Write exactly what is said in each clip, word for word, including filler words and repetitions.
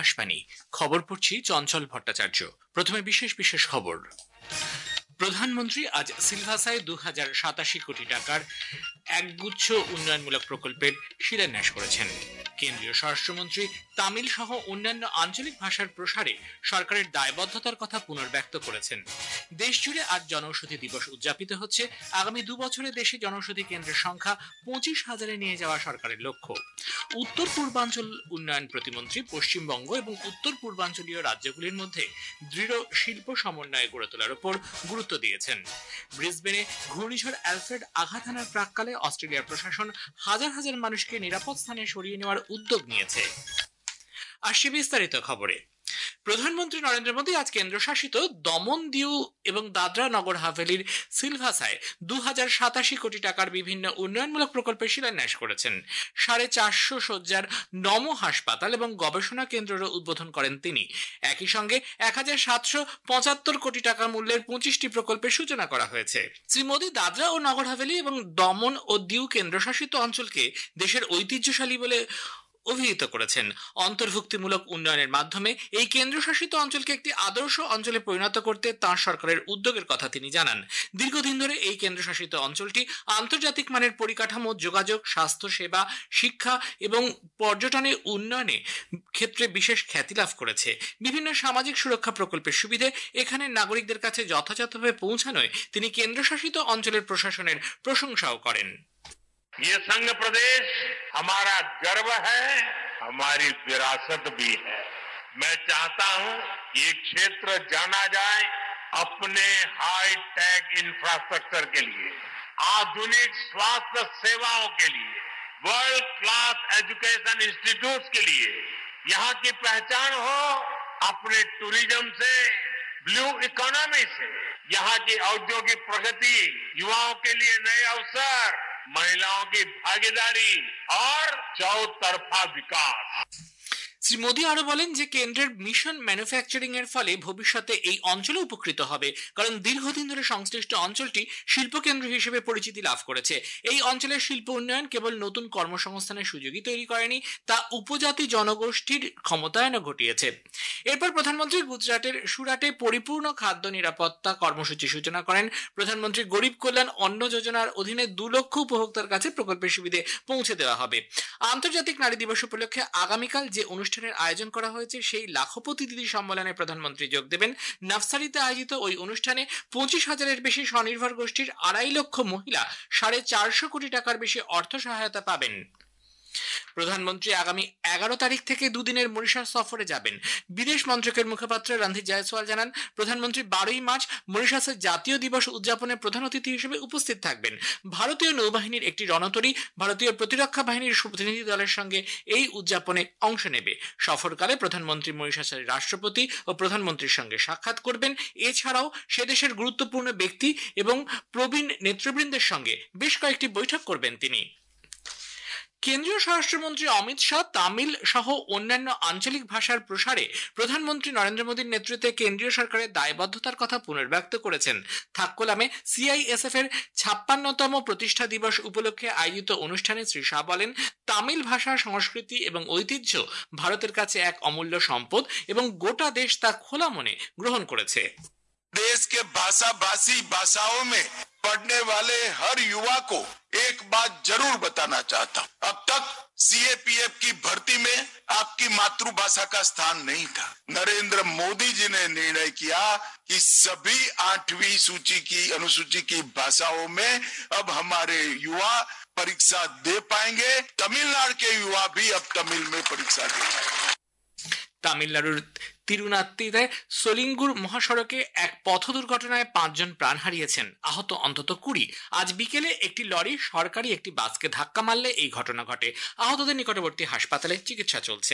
আকাশবাণী খবর পড়ছি চঞ্চল ভট্টাচার্য। প্রথমে বিশেষ বিশেষ খবর। প্রধানমন্ত্রী আজ সিলভাসায় দু হাজার সাতাশি কোটি টাকার একগুচ্ছ উন্নয়নমূলক প্রকল্পের শিলান্যাস করেছেন। কেন্দ্রীয় স্বরাষ্ট্রমন্ত্রী তামিল সহ অন্যান্য আঞ্চলিক ভাষার প্রসারে সরকারের দায়বদ্ধতার কথা পুনর্ব্যক্ত করেছেন। দেশজুড়ে আজ জনৌষধি দিবস উদযাপিত হচ্ছে। আগামী দু বছরে দেশে জনৌষধি কেন্দ্রের সংখ্যা পঁচিশ হাজারে নিয়ে যাওয়া সরকারের লক্ষ্য। উত্তর পূর্বাঞ্চল উন্নয়ন প্রতিমন্ত্রী পশ্চিমবঙ্গ এবং উত্তর পূর্বাঞ্চলীয় রাজ্যগুলির মধ্যে দৃঢ় শিল্প সমন্বয় গড়ে তোলার উপর গুরুত্ব দিয়েছেন। ব্রিসবেনে ঘূর্ণিঝড় অ্যালফ্রেড আঘাত হানার প্রাক্কালে অস্ট্রেলিয়ার প্রশাসন হাজার হাজার মানুষকে নিরাপদ স্থানে সরিয়ে নেওয়ার উদ্যোগ নিয়েছে। আসছে বিস্তারিত খবরে। প্রধানমন্ত্রী নরেন্দ্র মোদী আজ কেন্দ্রশাসিত দমন দিউ এবং দাদরা নগর হাভেলির সিলভাসায় দু হাজার সাতাশি কোটি টাকার বিভিন্ন উন্নয়নমূলক প্রকল্পের শিলান্যাস করেছেন। সাড়ে চারশো শয্যার নমো হাসপাতাল এবং গবেষণা কেন্দ্রের উদ্বোধন করেন তিনি। একই সঙ্গে এক হাজার সাতশো পঁচাত্তর কোটি টাকা মূল্যের পঁচিশটি প্রকল্পের সূচনা করা হয়েছে। শ্রী মোদী দাদরা ও নগর হাভেলি এবং দমন ও দিউ কেন্দ্রশাসিত অঞ্চলকে দেশের ঐতিহ্যশালী বলে অভিহিত করেছেন। অন্তর্ভুক্তিমূলক উন্নয়নের মাধ্যমে এই কেন্দ্রশাসিত অঞ্চলকে একটি আদর্শ অঞ্চলে পরিণত করতে তাঁর সরকারের উদ্যোগের কথা তিনি জানান। দীর্ঘদিন ধরে এই কেন্দ্রশাসিত অঞ্চলটি আন্তর্জাতিক মানের পরিকাঠামো, যোগাযোগ, স্বাস্থ্য সেবা, শিক্ষা এবং পর্যটনের উন্নয়নে ক্ষেত্রে বিশেষ খ্যাতি লাভ করেছে। বিভিন্ন সামাজিক সুরক্ষা প্রকল্পের সুবিধে এখানের নাগরিকদের কাছে যথাযথভাবে পৌঁছানোয় তিনি কেন্দ্রশাসিত অঞ্চলের প্রশাসনের প্রশংসাও করেন। ये संघ प्रदेश हमारा गर्व है, हमारी विरासत भी है। मैं चाहता हूं ये क्षेत्र जाना जाए अपने हाई टेक इंफ्रास्ट्रक्चर के लिए, आधुनिक स्वास्थ्य सेवाओं के लिए, वर्ल्ड क्लास एजुकेशन इंस्टीट्यूट के लिए। यहाँ की पहचान हो अपने टूरिज्म से, ब्लू इकोनॉमी से। यहाँ की औद्योगिक प्रगति, युवाओं के लिए नए अवसर, महिलाओं की भागीदारी और चौतरफा विकास। শ্রী মোদী আরো বলেন যে কেন্দ্রের মিশন ম্যানুফ্যাকচারিং এর ফলে ভবিষ্যতে এই অঞ্চলে উপকৃত হবে, কারণ দীর্ঘদিন ধরে সংশ্লিষ্ট অঞ্চলটি শিল্প কেন্দ্র হিসেবে পরিচিতি লাভ করেছে। এই অঞ্চলের শিল্প উন্নয়ন কেবল নতুন কর্মসংস্থানের সুযোগই তৈরি করেনি, তা উপজাতি জনগোষ্ঠীর ক্ষমতায়নও ঘটিয়েছে। এরপর প্রধানমন্ত্রী গুজরাটের সুরাটে পরিপূর্ণ খাদ্য নিরাপত্তা কর্মসূচি সূচনা করেন। প্রধানমন্ত্রী গরিব কল্যাণ অন্ন যোজনার অধীনে দু লক্ষ উপভোক্তার কাছে প্রকল্পের সুবিধে পৌঁছে দেওয়া হবে। আন্তর্জাতিক নারী দিবস উপলক্ষে আগামীকাল যে অনুষ্ঠানের আয়োজন করা হয়েছে সেই লাখপতি দিদি সম্মেলনে প্রধানমন্ত্রী যোগ দেবেন। নফসারিতে আয়োজিত ওই অনুষ্ঠানে পঁচিশ হাজারের বেশি স্বনির্ভর গোষ্ঠীর আড়াই লক্ষ মহিলা সাড়ে চারশো কোটি টাকার বেশি অর্থ সহায়তা পাবেন। প্রধানমন্ত্রী আগামী এগারো তারিখ থেকে দুদিনের মরিশাস সফরে যাবেন। বিদেশ মন্ত্রকের মুখপাত্র রণধীর জয়সওয়াল জানান, প্রধানমন্ত্রী বারোই মার্চ মরিশাসের জাতীয় দিবস উদযাপনে প্রধান অতিথি হিসেবে উপস্থিত থাকবেন। ভারতীয় নৌবাহিনীর একটি রণতরী ভারতীয় প্রতিরক্ষা বাহিনীর প্রতিনিধি দলের সঙ্গে এই উদযাপনে অংশ নেবে। সফরকালে প্রধানমন্ত্রী মরিশাসের রাষ্ট্রপতি ও প্রধানমন্ত্রীর সঙ্গে সাক্ষাৎ করবেন। এছাড়াও সে দেশের গুরুত্বপূর্ণ ব্যক্তি এবং প্রবীণ নেতৃবৃন্দের সঙ্গে বেশ কয়েকটি বৈঠক করবেন তিনি। কেন্দ্রীয় স্বরাষ্ট্রমন্ত্রী অমিত শাহ তামিল সহ অন্যান্য আঞ্চলিক ভাষার প্রসারে প্রধানমন্ত্রী নরেন্দ্র মোদীর নেতৃত্বে কেন্দ্রীয় সরকারের দায়বদ্ধতার কথা পুনর্ব্যক্ত করেছেন। থাক্কোলামে সিআইএসএফ এর ছাপ্পান্নতম প্রতিষ্ঠা দিবস উপলক্ষে আয়োজিত অনুষ্ঠানে শ্রী শাহ বলেন, তামিল ভাষা, সংস্কৃতি এবং ঐতিহ্য ভারতের কাছে এক অমূল্য সম্পদ এবং গোটা দেশ তা খোলা মনে গ্রহণ করেছে। देश के भाषा भाषी भाषाओं में पढ़ने वाले हर युवा को एक बात जरूर बताना चाहता हूँ। अब तक सीएपीएफ की भर्ती में आपकी मातृभाषा का स्थान नहीं था। नरेंद्र मोदी जी ने निर्णय किया कि सभी आठवीं सूची की अनुसूची की भाषाओं में अब हमारे युवा परीक्षा दे पाएंगे। तमिलनाडु के युवा भी अब तमिल में परीक्षा दे पाएंगे। তামিলনাড়ুর তিরুনাত্তিতে সোলিঙ্গুর মহাসড়কে এক পথ দুর্ঘটনায় পাঁচজন প্রাণ হারিয়েছেন, আহত অন্তত কুড়ি। আজ বিকেলে একটি লরি সরকারি একটি বাসকে ধাক্কা মারলে এই ঘটনা ঘটে। আহতদের নিকটবর্তী হাসপাতালে চিকিৎসা চলছে।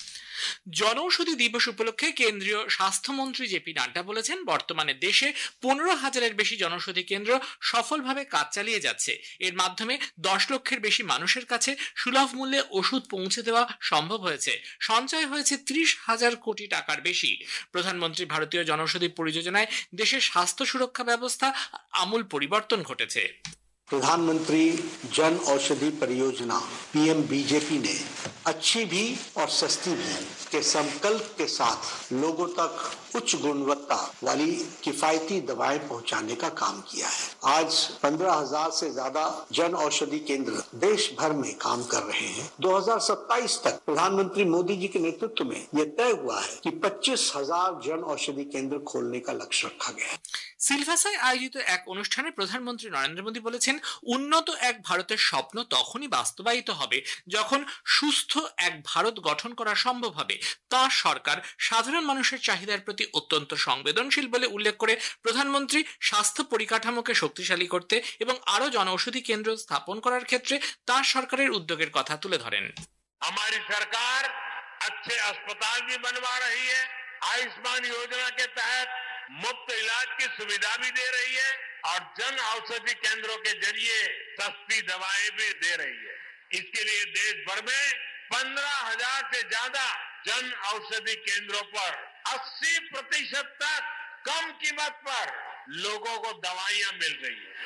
জনৌষধি দিবস উপলক্ষে কেন্দ্রীয় স্বাস্থ্যমন্ত্রী জেপি নাড্ডা বলেছেন, বর্তমানে দেশে পনেরো হাজারের বেশি জনৌষধি কেন্দ্র সফলভাবে কাজ চালিয়ে যাচ্ছে। এর মাধ্যমে দশ লক্ষের বেশি মানুষের কাছে সুলভ মূল্যে ওষুধ পৌঁছে দেওয়া সম্ভব হয়েছে। সঞ্চয় হয়েছে ত্রিশ হাজার কোটি টাকার বেশি। প্রধানমন্ত্রী ভারতীয় জনৌষধি পরিযোজনায় দেশের স্বাস্থ্য সুরক্ষা ব্যবস্থা আমূল পরিবর্তন ঘটেছে। प्रधानमंत्री जन औषधि परियोजना पीएम बीजेपी ने अच्छी भी और सस्ती भी के संकल्प के साथ लोगों तक उच्च गुणवत्ता वाली किफायती दवाएं पहुंचाने का काम किया है। आज पंद्रह हजार से ज्यादा जन औषधि केंद्र देश भर में काम कर रहे हैं। दो हज़ार सत्ताईस तक प्रधानमंत्री मोदी जी के नेतृत्व में यह तय हुआ है कि पच्चीस हजार जन औषधि केंद्र खोलने का लक्ष्य रखा गया है। সিলভাসায় আয়োজিত এক অনুষ্ঠানে প্রধানমন্ত্রী নরেন্দ্র মোদী বলেছেন, উন্নত এক ভারতের স্বপ্ন তখনই বাস্তবায়িত হবে যখন সুস্থ এক ভারত গঠন করা সম্ভব হবে। তাঁর সরকার সাধারণ মানুষের চাহিদার প্রতি অত্যন্ত সংবেদনশীল বলে উল্লেখ করে প্রধানমন্ত্রী স্বাস্থ্য পরিকাঠামোকে শক্তিশালী করতে এবং আরো জনঔষধি কেন্দ্র স্থাপন করার ক্ষেত্রে তাঁর সরকারের উদ্যোগের কথা তুলে ধরেন। हमारी सरकार अच्छे अस्पताल भी बनवा रही है, आयुष्मान योजना के तहत मुफ्त इलाज की सुविधा भी दे रही है और जन औषधि केंद्रों के जरिए सस्ती दवाएं भी दे रही है। इसके लिए देश भर में पंद्रह हजार से ज्यादा जन औषधि केंद्रों पर अस्सी प्रतिशत तक कम कीमत पर लोगों को दवाइयां मिल रही है।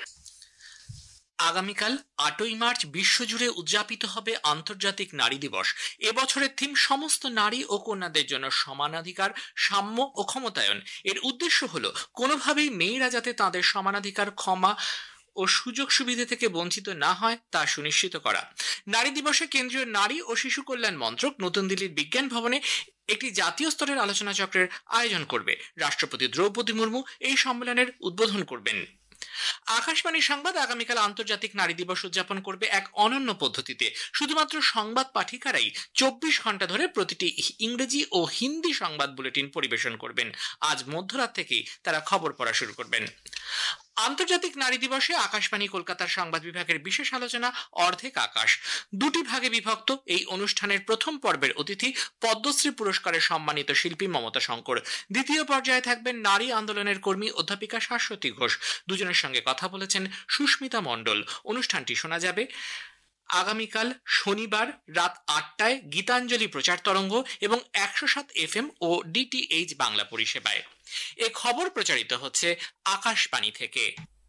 আগামীকাল আটই মার্চ বিশ্বজুড়ে উদযাপিত হবে আন্তর্জাতিক নারী দিবস। এবছরের থিম সমস্ত নারী ও কন্যাদের জন্য সমানাধিকার, সাম্য ও ক্ষমতায়ন। এর উদ্দেশ্য হলো কোনোভাবেই মেয়েরা যাতে তাদের সমানাধিকার, ক্ষমা ও সুযোগ সুবিধা থেকে বঞ্চিত না হয় তা সুনিশ্চিত করা। নারী দিবসে কেন্দ্রীয় নারী ও শিশু কল্যাণ মন্ত্রক নতুন দিল্লির বিজ্ঞান ভবনে একটি জাতীয় স্তরের আলোচনা চক্রের আয়োজন করবে। রাষ্ট্রপতি দ্রৌপদী মুর্মু এই সম্মেলনের উদ্বোধন করবেন। আকাশবাণী সংবাদ আগামীকাল আন্তর্জাতিক নারী দিবস উদযাপন করবে এক অনন্য পদ্ধতিতে। শুধুমাত্র সংবাদ পাঠিকারাই চব্বিশ ঘন্টা ধরে প্রতিটি ইংরেজি ও হিন্দি সংবাদ বুলেটিন পরিবেশন করবেন। আজ মধ্যরাত থেকেই তারা খবর পড়া শুরু করবেন। আন্তর্জাতিক নারী দিবসে আকাশবাণী কলকাতার সংবাদ বিভাগের বিশেষ আলোচনা অর্ধেক আকাশ দুটি ভাগে বিভক্ত। এই অনুষ্ঠানের প্রথম পর্বের অতিথি পদ্মশ্রী পুরস্কারে সম্মানিত শিল্পী মমতা শঙ্কর। দ্বিতীয় পর্যায়ে থাকবেন নারী আন্দোলনের কর্মী অধ্যাপিকা শাশ্বতী ঘোষ। দুজনের সঙ্গে কথা বলেছেন সুস্মিতা মণ্ডল। অনুষ্ঠানটি শোনা যাবে আগামীকাল শনিবার রাত আটটায় গীতাঞ্জলি প্রচার তরঙ্গ এবং একশো সাত এফ এম ও ডিটিএইচ বাংলা পরিষেবায়। এ খবর প্রচারিত হচ্ছে আকাশবাণী থেকে।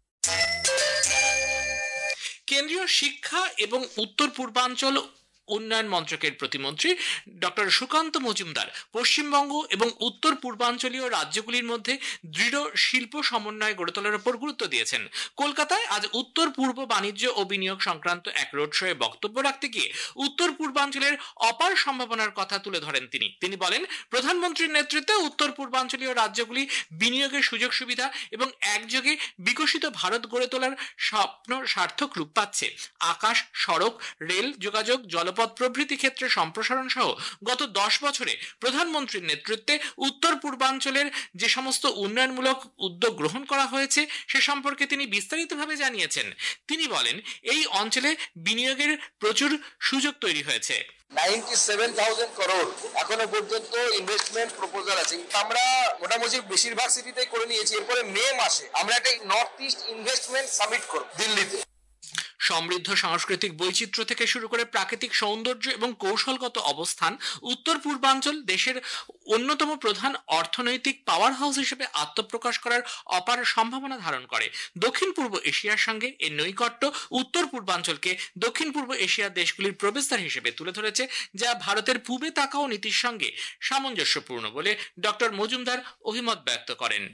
কেন্দ্রীয় শিক্ষা এবং উত্তর পূর্বাঞ্চল উন্নয়ন মন্ত্রকের প্রতিমন্ত্রী ডক্টর সুকান্ত মজুমদার পশ্চিমবঙ্গ এবং উত্তর পূর্বাঞ্চলীয় রাজ্যগুলির মধ্যে দৃঢ় শিল্প সমন্বয় গড়ে তোলার উপর গুরুত্ব দিয়েছেন। কলকাতায় আজ উত্তর পূর্ব বাণিজ্য ও বিনিয়োগ সংক্রান্ত এক রোড শোয়ে বক্তব্য রাখতে গিয়ে উত্তর পূর্বাঞ্চলের অপার সম্ভাবনার কথা তুলে ধরেন তিনি। তিনি বলেন, প্রধানমন্ত্রীর নেতৃত্বে উত্তর পূর্বাঞ্চলীয় রাজ্যগুলি বিনিয়োগের সুযোগ সুবিধা এবং একযোগে বিকশিত ভারত গড়ে তোলার স্বপ্ন সার্থক রূপ পাচ্ছে। আকাশ, সড়ক, রেল যোগাযোগ, জল পথ প্রভৃতি ক্ষেত্রে সম্প্রসারণ সহ গত দশ বছরে প্রধানমন্ত্রীর নেতৃত্বে উত্তর পূর্বাঞ্চলের যে সমস্ত উন্নয়নমূলক উদ্যোগ গ্রহণ করা হয়েছে সে সম্পর্কে তিনি বিস্তারিতভাবে জানিয়েছেন। তিনি বলেন, এই অঞ্চলে বিনিয়োগের প্রচুর সুযোগ তৈরি হয়েছে। সাতানব্বই হাজার করোড় এখনো পর্যন্ত ইনভেস্টমেন্ট প্রপোজাল আছে। আমরা মোটামুটি বেশিরভাগ সিটিতে করে নিয়েছি। এরপরে মে মাসে আমরা একটা নর্থ ইস্ট ইনভেস্টমেন্ট সামিট করব দিল্লিতে। সমৃদ্ধ সাংস্কৃতিক বৈচিত্র্য থেকে শুরু করে প্রাকৃতিক সৌন্দর্য এবং কৌশলগত অবস্থান উত্তর পূর্বাঞ্চল দেশের অন্যতম প্রধান অর্থনৈতিক পাওয়ার হাউস হিসেবে আত্মপ্রকাশ করার অপার সম্ভাবনা ধারণ করে। দক্ষিণ পূর্ব এশিয়ার সঙ্গে এর নৈকট্য উত্তর পূর্বাঞ্চলকে দক্ষিণ পূর্ব এশিয়ার দেশগুলির প্রবেশদ্বার হিসেবে তুলে ধরেছে, যা ভারতের পূবে তাকাও নীতির সঙ্গে সামঞ্জস্যপূর্ণ বলে ডক্টর মজুমদার অভিমত ব্যক্ত করেন।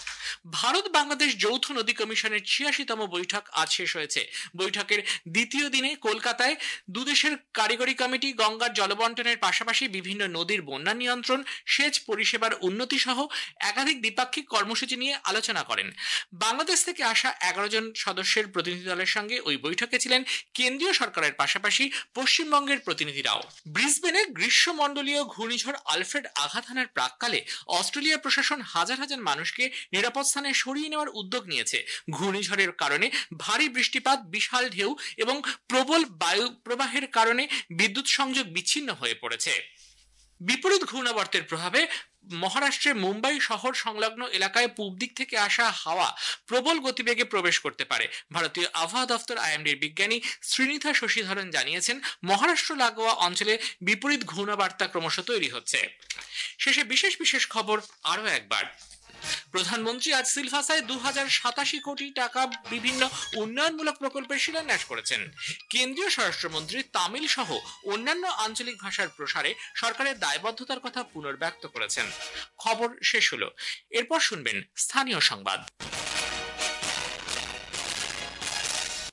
ভারত বাংলাদেশ যৌথ নদী কমিশনের ছিয়াশিতম বৈঠক আজ শেষ হয়েছে। বৈঠকের দ্বিতীয় দিনে কলকাতায় দুদেশের কারিগরি কমিটি গঙ্গার জলবন্টনের পাশাপাশি বিভিন্ন নদীর বন্যা নিয়ন্ত্রণ, সেচ পরিষেবার উন্নতি সহ একাধিক দ্বিপাক্ষিক কর্মসূচি নিয়ে আলোচনা করেন। বাংলাদেশ থেকে আসা এগারো জন সদস্যের প্রতিনিধি দলের সঙ্গে ওই বৈঠকে ছিলেন কেন্দ্রীয় সরকারের পাশাপাশি পশ্চিমবঙ্গের প্রতিনিধিরাও। ব্রিসবেনে গ্রীষ্মমণ্ডলীয় ঘূর্ণিঝড় আলফ্রেড আঘাত হানার প্রাক্কালে অস্ট্রেলিয়া প্রশাসন হাজার হাজার মানুষকে নিরাপদ স্থানে সরিয়ে নেওয়ার উদ্যোগ নিয়েছে। ঘূর্ণিঝড়ের কারণে ভারী বৃষ্টিপাত, বিশাল ঢেউ এবং প্রবল বায়ু প্রবাহের কারণে বিদ্যুৎ সংযোগ বিচ্ছিন্ন হয়ে পড়েছে। বিপরীত ঘূর্ণাবর্তের প্রভাবে মহারাষ্ট্রের মুম্বাই শহর সংলগ্ন এলাকায় পূব দিক থেকে আসা হাওয়া প্রবল গতিবেগে প্রবেশ করতে পারে। ভারতীয় আবহাওয়া দফতর আইএমডির বিজ্ঞানী শ্রীনিথা শশীধরন জানিয়েছেন, মহারাষ্ট্র লাগোয়া অঞ্চলে বিপরীত ঘূর্ণাবর্ত ক্রমশ তৈরি হচ্ছে। শেষে বিশেষ বিশেষ খবর আরও একবার। প্রধানমন্ত্রী আজ সিলভাসায় দু হাজার সাতাশি কোটি টাকা বিভিন্ন উন্নয়নমূলক প্রকল্পের শিলান্যাস করেছেন। কেন্দ্রীয় স্বরাষ্ট্রমন্ত্রী তামিল সহ অন্যান্য আঞ্চলিক ভাষার প্রসারে সরকারের দায়বদ্ধতার কথা পুনর্ব্যক্ত করেছেন। খবর শেষ হলো, এরপর শুনবেন স্থানীয় সংবাদ।